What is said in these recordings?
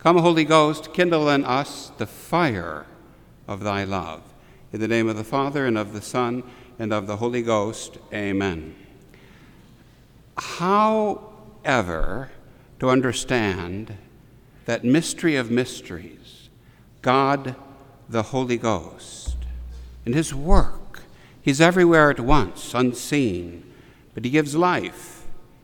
Come, Holy Ghost, kindle in us the fire of thy love. In the name of the Father, and of the Son, and of the Holy Ghost, amen. How ever to understand that mystery of mysteries, God the Holy Ghost, and his work. He's everywhere at once, unseen, but he gives life.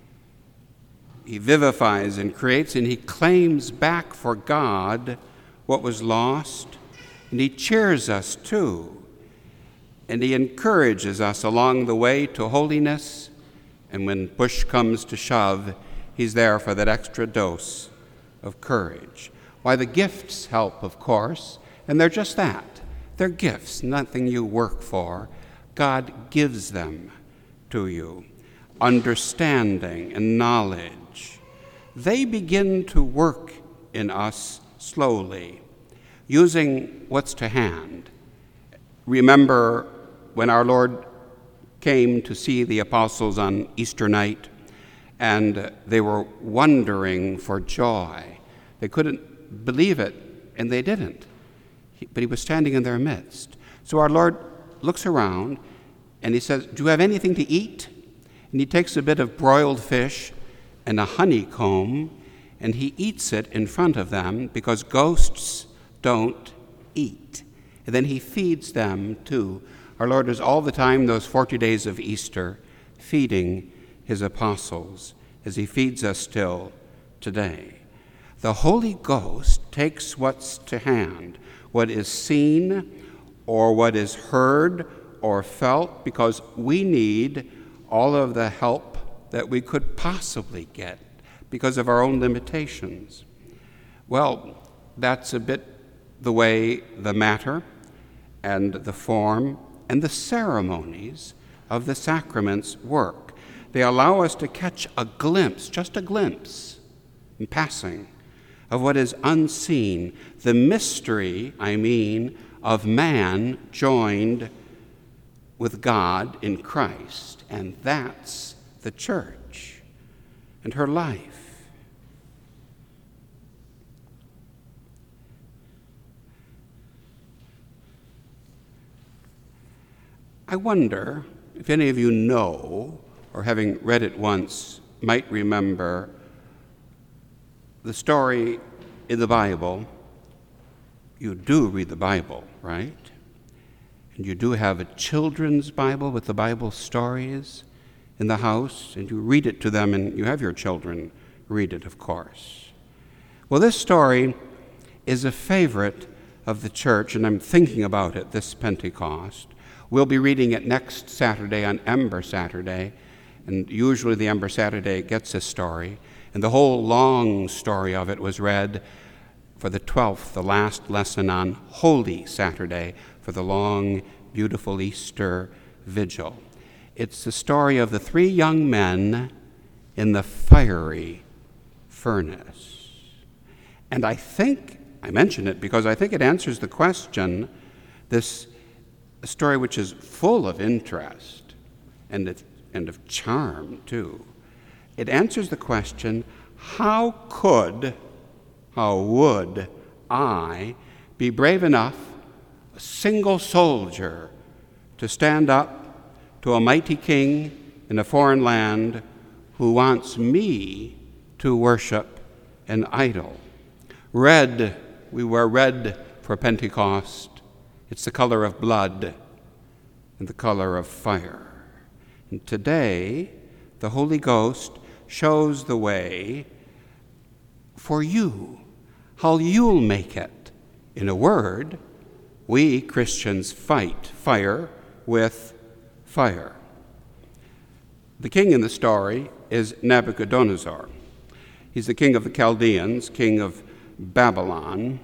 He vivifies and creates, and he claims back for God what was lost, and he cheers us too, and he encourages us along the way to holiness, and when push comes to shove, he's there for that extra dose of courage. Why, the gifts help, of course, and they're just that. They're gifts, nothing you work for. God gives them to you. Understanding and knowledge, they begin to work in us slowly, using what's to hand. Remember when our Lord came to see the apostles on Easter night, and they were wondering for joy. They couldn't believe it, and they didn't. But he was standing in their midst. So our Lord looks around, and he says, "Do you have anything to eat?" And he takes a bit of broiled fish and a honeycomb, and he eats it in front of them, because ghosts don't eat. And then he feeds them too. Our Lord is all the time, those 40 days of Easter, feeding his apostles, as he feeds us still today. The Holy Ghost takes what's to hand, what is seen or what is heard or felt, because we need all of the help that we could possibly get because of our own limitations. Well, that's a bit the way the matter and the form and the ceremonies of the sacraments work. They allow us to catch a glimpse, just a glimpse, in passing, of what is unseen, the mystery, of man joined with God in Christ, and that's the church and her life. I wonder if any of you know, or having read it once, might remember the story in the Bible. You do read the Bible, right? And you do have a children's Bible with the Bible stories in the house, and you read it to them, and you have your children read it, of course. Well, this story is a favorite of the church, and I'm thinking about it this Pentecost. We'll be reading it next Saturday on Ember Saturday, and usually the Ember Saturday gets a story, and the whole long story of it was read for the 12th, the last lesson on Holy Saturday, for the long, beautiful Easter vigil. It's the story of the 3 young men in the fiery furnace. And I think, I mention it because I think it answers the question, this story which is full of interest and of charm too. It answers the question, how would I be brave enough, a single soldier, to stand up to a mighty king in a foreign land who wants me to worship an idol? Red, we wear red for Pentecost. It's the color of blood and the color of fire. And today, the Holy Ghost shows the way for you, how you'll make it. In a word, we Christians fight fire with fire. The king in the story is Nebuchadnezzar. He's the king of the Chaldeans, king of Babylon.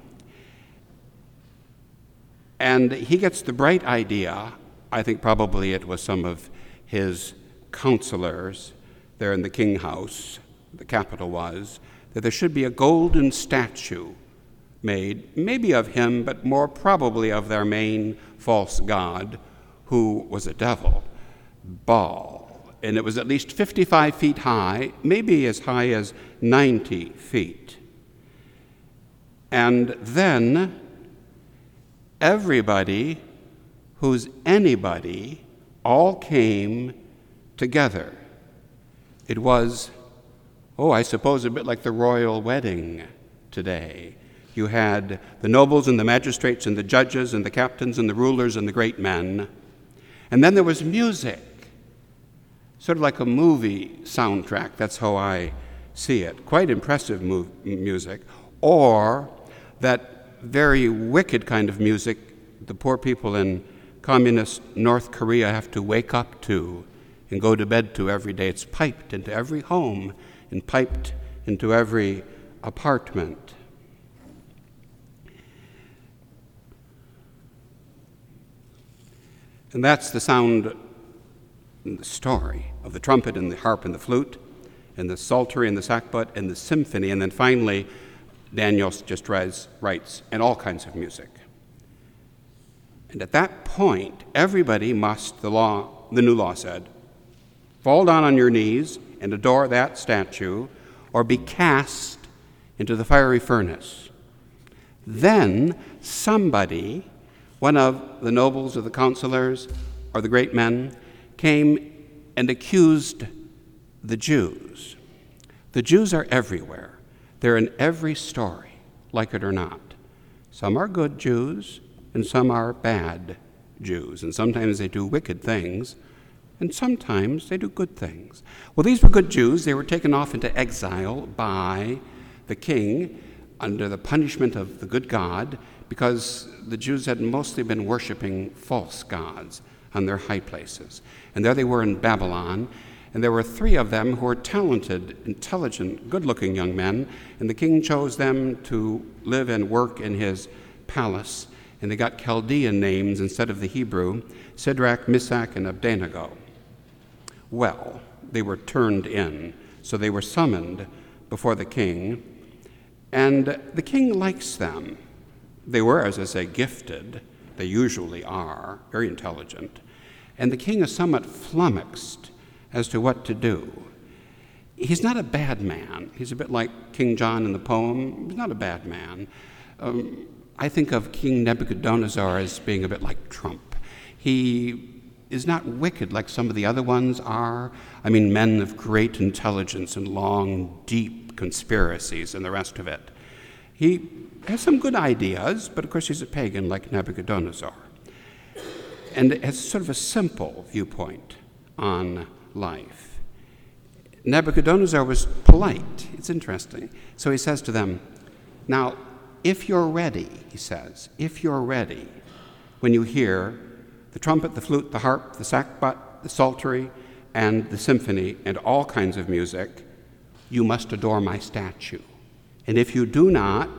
And he gets the bright idea, I think probably it was some of his counselors there in the king house, the capital was, that there should be a golden statue made, maybe of him, but more probably of their main false god, who was a devil, Baal. And it was at least 55 feet high, maybe as high as 90 feet. And then everybody who's anybody all came together. It was, I suppose a bit like the royal wedding today. You had the nobles and the magistrates and the judges and the captains and the rulers and the great men. And then there was music, sort of like a movie soundtrack. That's how I see it. Quite impressive music. Or that very wicked kind of music the poor people in communist North Korea have to wake up to and go to bed to every day. It's piped into every home and piped into every apartment. And that's the sound and the story of the trumpet and the harp and the flute and the psaltery and the sackbut and the symphony. And then finally, Daniel just writes, and all kinds of music. And at that point, everybody must, the new law said, fall down on your knees and adore that statue or be cast into the fiery furnace. Then somebody, one of the nobles or the counselors or the great men, came and accused the Jews. The Jews are everywhere. They're in every story, like it or not. Some are good Jews, and some are bad Jews. And sometimes they do wicked things, and sometimes they do good things. Well, these were good Jews. They were taken off into exile by the king under the punishment of the good God, because the Jews had mostly been worshiping false gods on their high places. And there they were in Babylon, and there were 3 of them who were talented, intelligent, good-looking young men, and the king chose them to live and work in his palace, and they got Chaldean names instead of the Hebrew, Shadrach, Meshach, and Abednego. Well, they were turned in, so they were summoned before the king, and the king likes them. They were, as I say, gifted. They usually are, very intelligent. And the king is somewhat flummoxed as to what to do. He's not a bad man. He's a bit like King John in the poem. He's not a bad man. I think of King Nebuchadnezzar as being a bit like Trump. He is not wicked like some of the other ones are. I mean, men of great intelligence and long, deep conspiracies and the rest of it. He has some good ideas, but of course he's a pagan like Nebuchadnezzar. And has sort of a simple viewpoint on life. Nebuchadnezzar was polite. It's interesting. So he says to them, now, if you're ready, he says, if you're ready, when you hear the trumpet, the flute, the harp, the sackbut, the psaltery, and the symphony, and all kinds of music, you must adore my statue. And if you do not,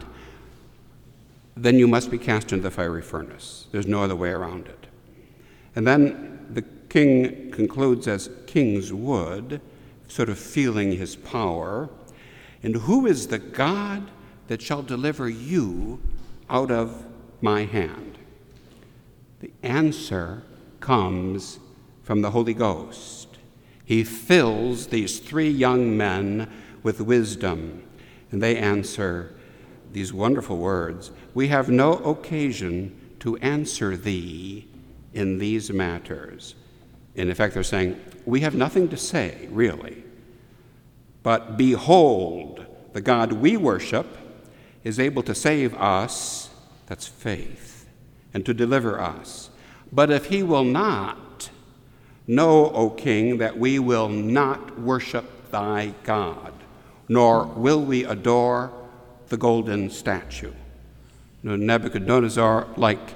then you must be cast into the fiery furnace. There's no other way around it. And then the king concludes, as kings would, sort of feeling his power, and who is the God that shall deliver you out of my hand? The answer comes from the Holy Ghost. He fills these 3 young men with wisdom, and they answer these wonderful words, we have no occasion to answer thee in these matters. And in fact, they're saying, we have nothing to say, really. But behold, the God we worship is able to save us, that's faith, and to deliver us. But if he will not, know, O king, that we will not worship thy God, nor will we adore the golden statue. Now, Nebuchadnezzar, like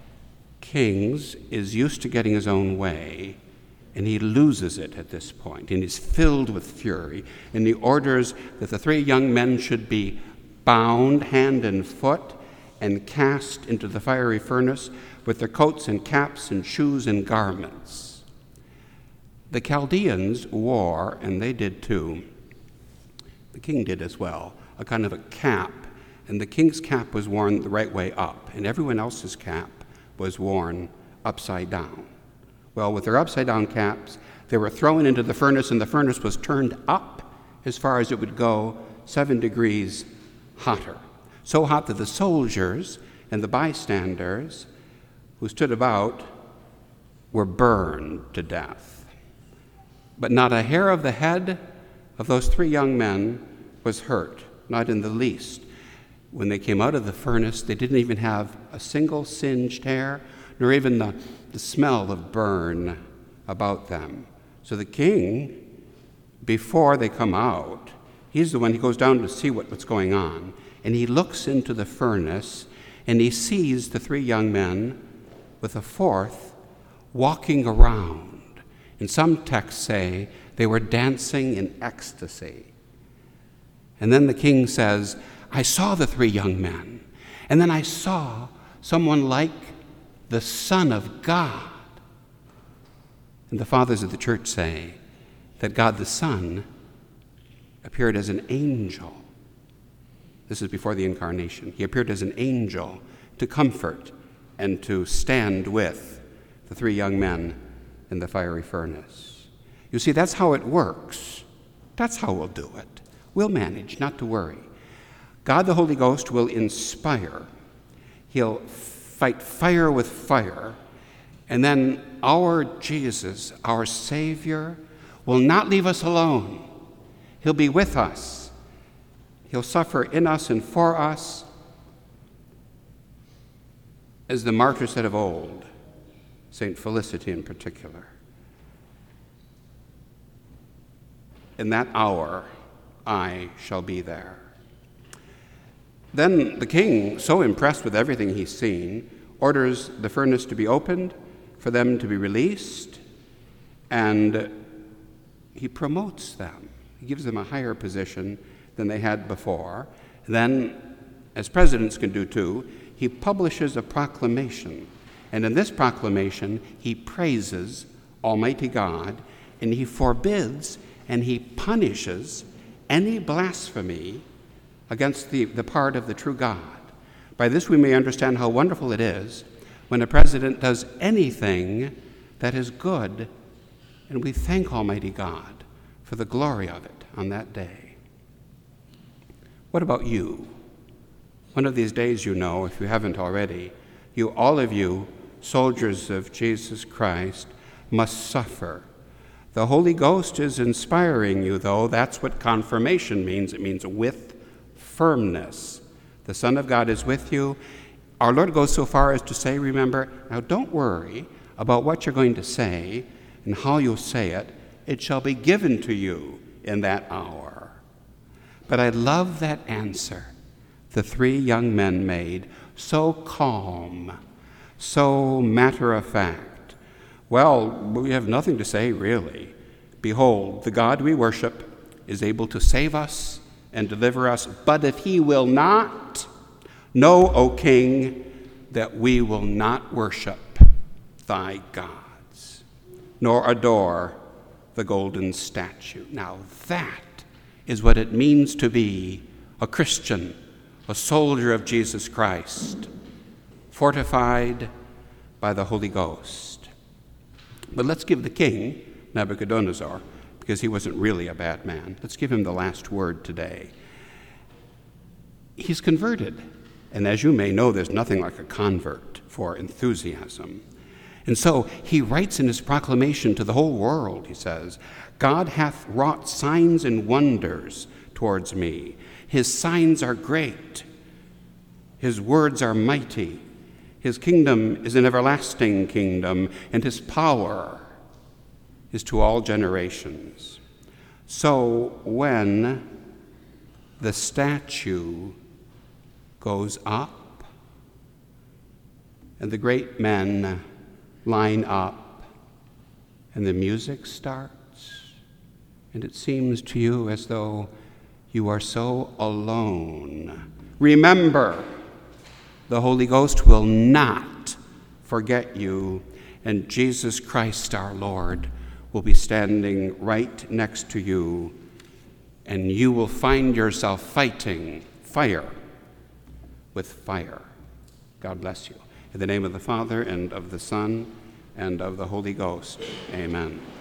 kings, is used to getting his own way, and he loses it at this point, and he's filled with fury, and he orders that the 3 young men should be bound hand and foot and cast into the fiery furnace with their coats and caps and shoes and garments. The Chaldeans wore, and they did too, the king did as well, a kind of a cap, and the king's cap was worn the right way up, and everyone else's cap was worn upside down. Well, with their upside-down caps, they were thrown into the furnace, and the furnace was turned up as far as it would go, 7 degrees hotter. so hot that the soldiers and the bystanders who stood about were burned to death. But not a hair of the head of those 3 young men was hurt, not in the least. When they came out of the furnace, they didn't even have a single singed hair, nor even the smell of burn about them. So the king, before they come out, he's the one who goes down to see what's going on. And he looks into the furnace, and he sees the 3 young men with a 4th walking around. And some texts say they were dancing in ecstasy. And then the king says, I saw the 3 young men, and then I saw someone like the Son of God. And the fathers of the church say that God the Son appeared as an angel. This is before the incarnation. He appeared as an angel to comfort and to stand with the 3 young men in the fiery furnace. You see, that's how it works. That's how we'll do it. We'll manage, not to worry. God the Holy Ghost will inspire. He'll fight fire with fire. And then our Jesus, our Savior, will not leave us alone. He'll be with us. He'll suffer in us and for us. As the martyrs said of old, St. Felicity in particular, in that hour I shall be there. Then the king, so impressed with everything he's seen, orders the furnace to be opened, for them to be released, and he promotes them. He gives them a higher position than they had before. Then, as presidents can do too, he publishes a proclamation. And in this proclamation, he praises Almighty God, and he forbids and he punishes any blasphemy against the part of the true God. By this we may understand how wonderful it is when a president does anything that is good, and we thank Almighty God for the glory of it on that day. What about you? One of these days, you know, if you haven't already, all of you, soldiers of Jesus Christ, must suffer. The Holy Ghost is inspiring you, though. That's what confirmation means. It means with firmness. The Son of God is with you. Our Lord goes so far as to say, remember, now don't worry about what you're going to say and how you'll say it. It shall be given to you in that hour. But I love that answer the 3 young men made, so calm, so matter-of-fact. Well, we have nothing to say, really. Behold, the God we worship is able to save us and deliver us, but if he will not, know, O King, that we will not worship thy gods, nor adore the golden statue. Now that is what it means to be a Christian, a soldier of Jesus Christ, fortified by the Holy Ghost. But let's give the king, Nebuchadnezzar, because he wasn't really a bad man, let's give him the last word today. He's converted. And as you may know, there's nothing like a convert for enthusiasm. And so he writes in his proclamation to the whole world, he says, God hath wrought signs and wonders towards me. His signs are great. His words are mighty. His kingdom is an everlasting kingdom, and his power is to all generations. So when the statue goes up and the great men line up and the music starts, and it seems to you as though you are so alone, remember, the Holy Ghost will not forget you, and Jesus Christ our Lord will be standing right next to you, and you will find yourself fighting fire with fire. God bless you. In the name of the Father, and of the Son, and of the Holy Ghost. Amen.